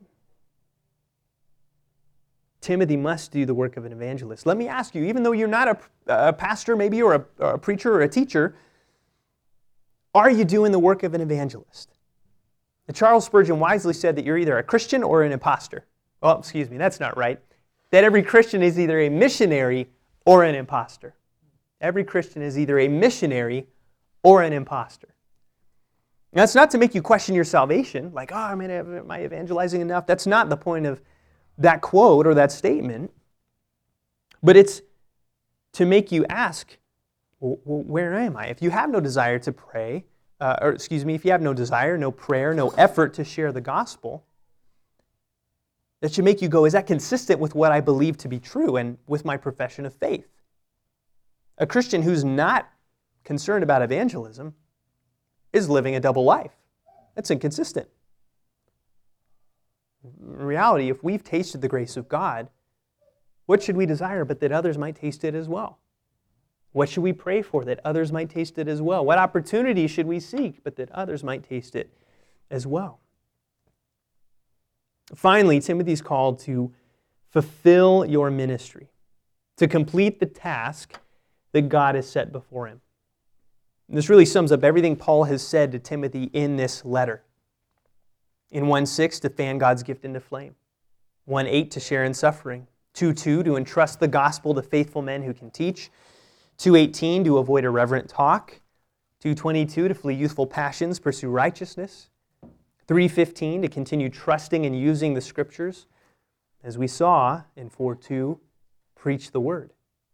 Speaker 1: Timothy must do the work of an evangelist. Let me ask you, even though you're not a pastor maybe, or a preacher or a teacher, are you doing the work of an evangelist? Charles Spurgeon wisely said that you're either a Christian or an imposter. Well, excuse me, that's not right. That every Christian is either a missionary or an imposter. Every Christian is either a missionary or an imposter. Now, that's not to make you question your salvation, like, am I evangelizing enough? That's not the point of that quote or that statement. But it's to make you ask, well, where am I? If you have no desire to pray, if you have no desire, no prayer, no effort to share the gospel, that should make you go, is that consistent with what I believe to be true and with my profession of faith? A Christian who's not concerned about evangelism is living a double life. That's inconsistent. In reality, if we've tasted the grace of God, what should we desire but that others might taste it as well? What should we pray for that others might taste it as well? What opportunity should we seek but that others might taste it as well? Finally, Timothy's called to fulfill your ministry, to complete the task that God has set before him. And this really sums up everything Paul has said to Timothy in this letter. In 1:6, to fan God's gift into flame. 1:8, to share in suffering. 2:2, to entrust the gospel to faithful men who can teach. 2:18, to avoid irreverent talk. 2:22, to flee youthful passions, pursue righteousness. 3:15, to continue trusting and using the Scriptures. As we saw in 4:2, preach the Word.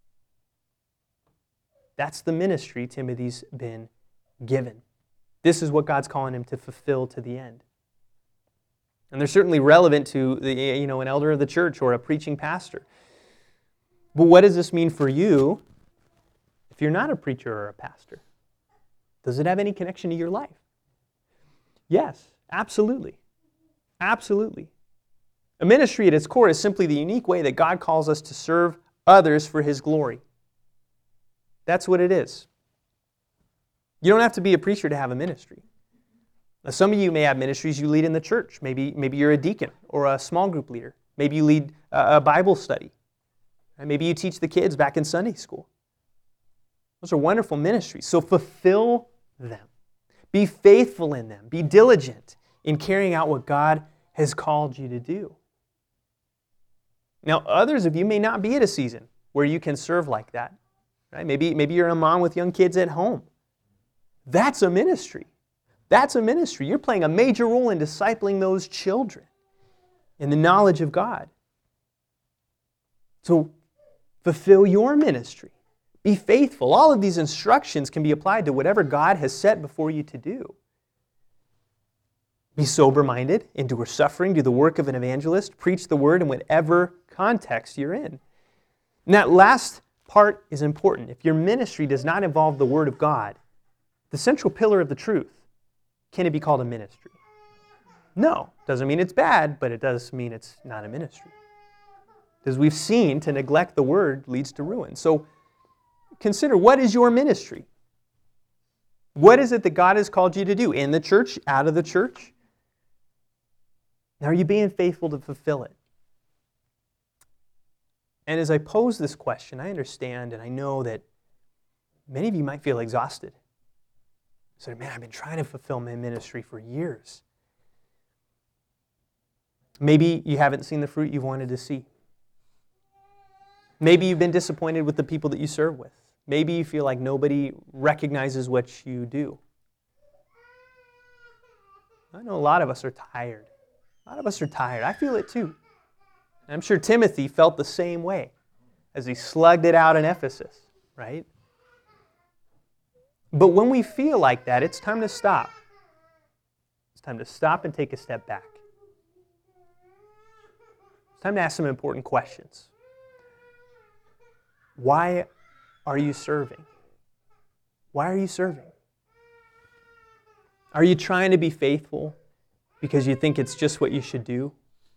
Speaker 1: That's the ministry Timothy's been given. This is what God's calling him to fulfill to the end. And they're certainly relevant to an elder of the church or a preaching pastor. But what does this mean for you if you're not a preacher or a pastor? Does it have any connection to your life? Yes, absolutely. Absolutely. A ministry at its core is simply the unique way that God calls us to serve others for His glory. That's what it is. You don't have to be a preacher to have a ministry. Now, some of you may have ministries you lead in the church. Maybe you're a deacon or a small group leader. Maybe you lead a Bible study. And maybe you teach the kids back in Sunday school. Those are wonderful ministries. So fulfill them. Be faithful in them. Be diligent in carrying out what God has called you to do. Now, others of you may not be at a season where you can serve like that. Right? Maybe you're a mom with young kids at home. That's a ministry. That's a ministry. You're playing a major role in discipling those children in the knowledge of God. So fulfill your ministry. Be faithful. All of these instructions can be applied to whatever God has set before you to do. Be sober-minded, endure suffering, do the work of an evangelist, preach the word in whatever context you're in. And that last part is important. If your ministry does not involve the word of God, the central pillar of the truth, can it be called a ministry? No. Doesn't mean it's bad, but it does mean it's not a ministry. As we've seen, to neglect the word leads to ruin. So consider, what is your ministry? What is it that God has called you to do? In the church? Out of the church? Now, are you being faithful to fulfill it? And as I pose this question, I understand and I know that many of you might feel exhausted. So, man, I've been trying to fulfill my ministry for years. Maybe you haven't seen the fruit you've wanted to see. Maybe you've been disappointed with the people that you serve with. Maybe you feel like nobody recognizes what you do. I know a lot of us are tired. A lot of us are tired. I feel it too. And I'm sure Timothy felt the same way as he slugged it out in Ephesus, right? But when we feel like that, it's time to stop. It's time to stop and take a step back. It's time to ask some important questions. Why are you serving? Why are you serving? Are you trying to be faithful because you think it's just what you should do?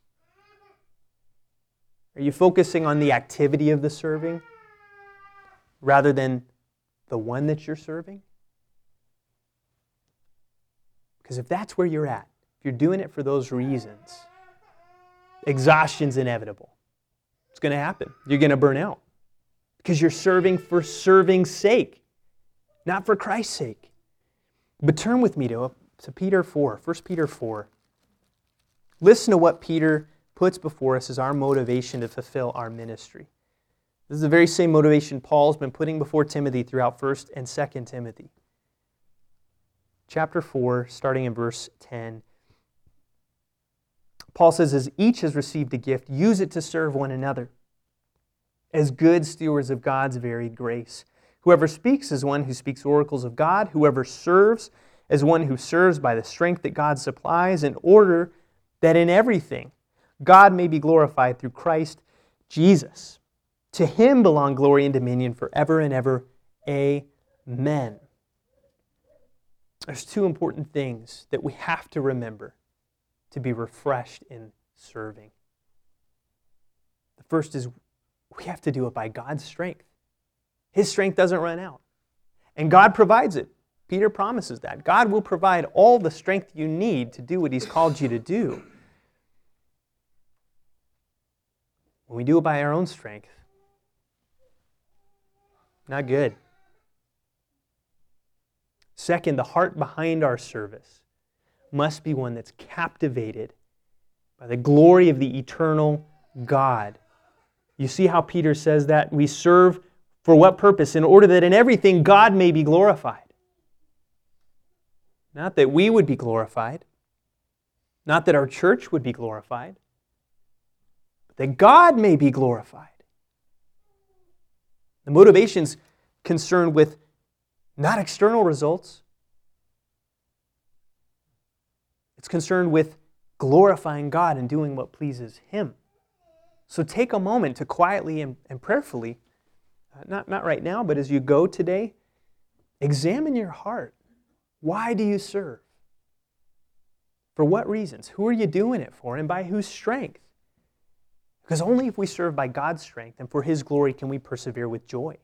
Speaker 1: Are you focusing on the activity of the serving rather than the one that you're serving? Because if that's where you're at, if you're doing it for those reasons, exhaustion's inevitable. It's going to happen. You're going to burn out because you're serving for serving's sake, not for Christ's sake. But turn with me to Peter 4, 1 Peter 4. Listen to what Peter puts before us as our motivation to fulfill our ministry. This is the very same motivation Paul's been putting before Timothy throughout 1 and 2 Timothy. Chapter 4, starting in verse 10. Paul says, as each has received a gift, use it to serve one another as good stewards of God's varied grace. Whoever speaks is one who speaks oracles of God. Whoever serves is one who serves by the strength that God supplies, in order that in everything God may be glorified through Christ Jesus. To Him belong glory and dominion forever and ever. Amen. There's two important things that we have to remember to be refreshed in serving. The first is we have to do it by God's strength. His strength doesn't run out. And God provides it. Peter promises that. God will provide all the strength you need to do what He's called you to do. When we do it by our own strength, not good. Second, the heart behind our service must be one that's captivated by the glory of the eternal God. You see how Peter says that? We serve for what purpose? In order that in everything God may be glorified. Not that we would be glorified. Not that our church would be glorified. But that God may be glorified. The motivation's concerned with not external results. It's concerned with glorifying God and doing what pleases Him. So take a moment to quietly and prayerfully, not right now, but as you go today, examine your heart. Why do you serve? For what reasons? Who are you doing it for, and by whose strength? Because only if we serve by God's strength and for His glory can we persevere with joy.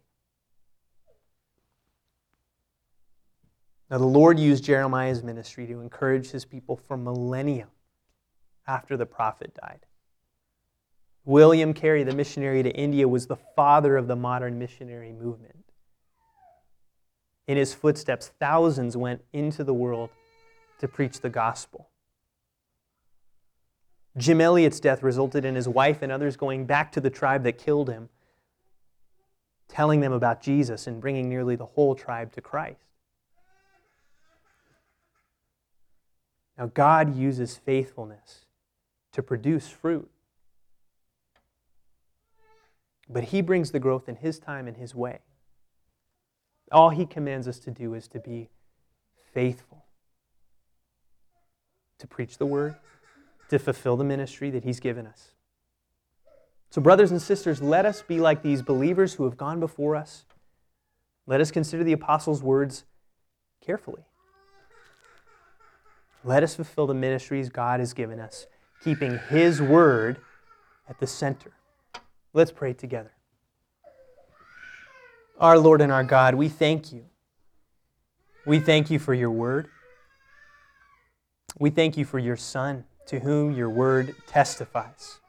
Speaker 1: Now, the Lord used Jeremiah's ministry to encourage His people for millennia after the prophet died. William Carey, the missionary to India, was the father of the modern missionary movement. In his footsteps, thousands went into the world to preach the gospel. Jim Elliot's death resulted in his wife and others going back to the tribe that killed him, telling them about Jesus and bringing nearly the whole tribe to Christ. Now, God uses faithfulness to produce fruit. But He brings the growth in His time and His way. All He commands us to do is to be faithful, to preach the Word, to fulfill the ministry that He's given us. So, brothers and sisters, let us be like these believers who have gone before us. Let us consider the apostles' words carefully. Let us fulfill the ministries God has given us, keeping His Word at the center. Let's pray together. Our Lord and our God, we thank You. We thank You for Your Word. We thank You for Your Son, to whom Your Word testifies.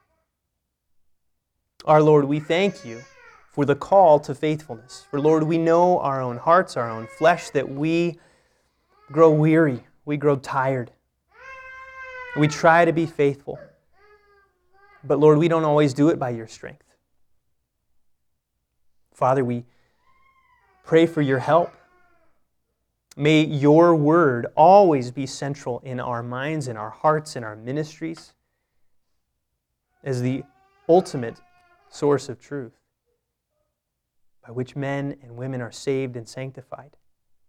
Speaker 1: Our Lord, we thank You for the call to faithfulness. For Lord, we know our own hearts, our own flesh, that we grow weary, we grow tired. We try to be faithful. But Lord, we don't always do it by Your strength. Father, we pray for Your help. May Your Word always be central in our minds, in our hearts, in our ministries, as the ultimate source of truth by which men and women are saved and sanctified.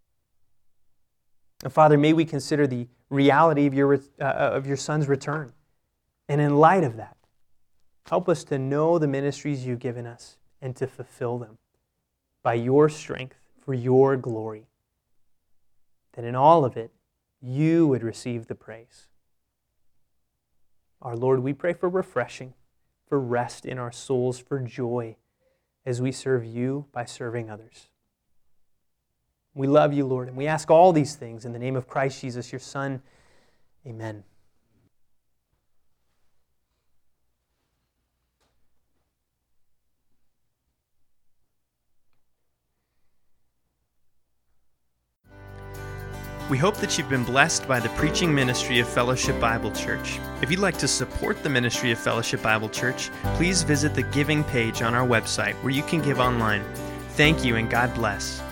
Speaker 1: And Father, may we consider the reality of Your Son's return. And in light of that, help us to know the ministries You've given us and to fulfill them by Your strength for Your glory. That in all of it, You would receive the praise. Our Lord, we pray for refreshing, for rest in our souls, for joy as we serve You by serving others. We love You, Lord, and we ask all these things in the name of Christ Jesus, Your Son. Amen. We hope that you've been blessed by the preaching ministry of Fellowship Bible Church. If you'd like to support the ministry of Fellowship Bible Church, please visit the giving page on our website where you can give online. Thank you and God bless.